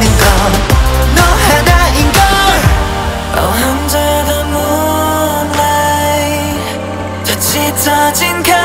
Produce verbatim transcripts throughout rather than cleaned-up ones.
있는 건 너 하나인걸. Oh, under the moonlight 더 짙어진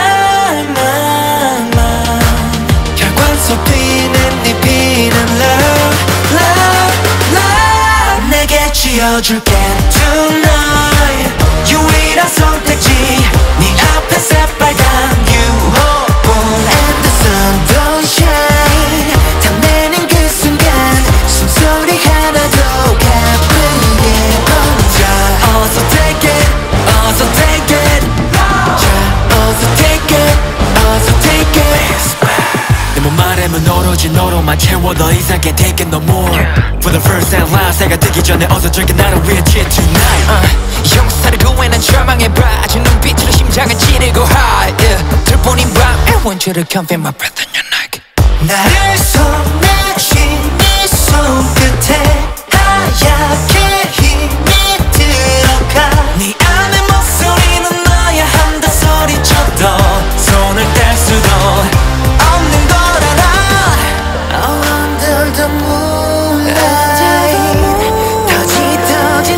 갈망만 혈관 속 피는 네 피는 love love love 내게 쥐어줄게 tonight. 유일한 선택지 네 앞에 새빨간 유혹봉 and the sun don't shine 탐내는 그 순간 숨소리 하나도 가쁘게 번져. 어서 take it 어서 take it 어서 take it 어서 take it. 내 몸 아래면 오로지 너로만 채워 더 이상 can't take it no more. For the first and last 해가 뜨기 전에 어서 즐겨 나를 위해 cheer tonight. uh, 형사를 구해낸 절망해봐 저 눈빛으로 심장을 찌르고 high yeah. 들뿐인 밤 I want you to confine my breath in your neck. 나를 손내쥔 네 손끝에 하얗게 힘이 들어가. 네 안에 목소리는 너야 한다 소리쳐도 손을 뗄 수도 없는 걸 알아. Oh, under the moonlight 더 짙어진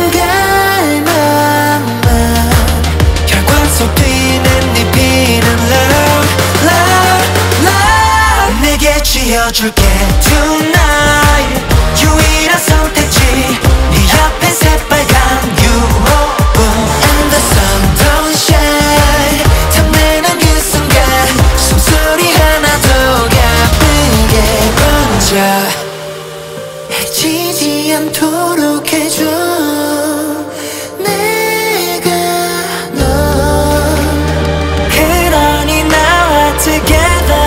갈망만 혈관 속 피는 네 피는 love love love 내게 쥐어줄게 tonight. 유일한 선택지 네 앞에 새빨간 유혹봉 and the sun don't shine 탐내는 그 순간 숨소리 하나도 가쁘게 번져. 해치지 않도록 해줘 내가 널. 그러니 나와 together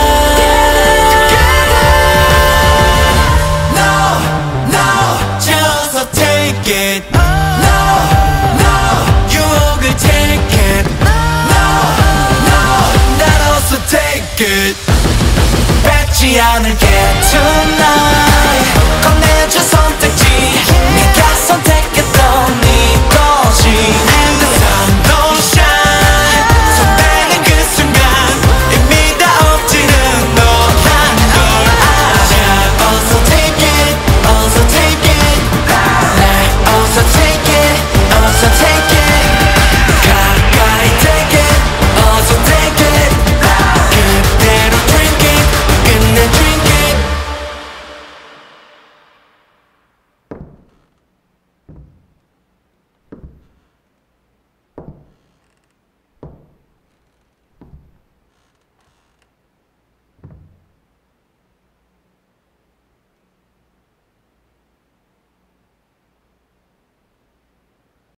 No, no, just take it. No, no, 유혹을 take it. No, no, 난 also take it. 뺏지 않을게 tonight.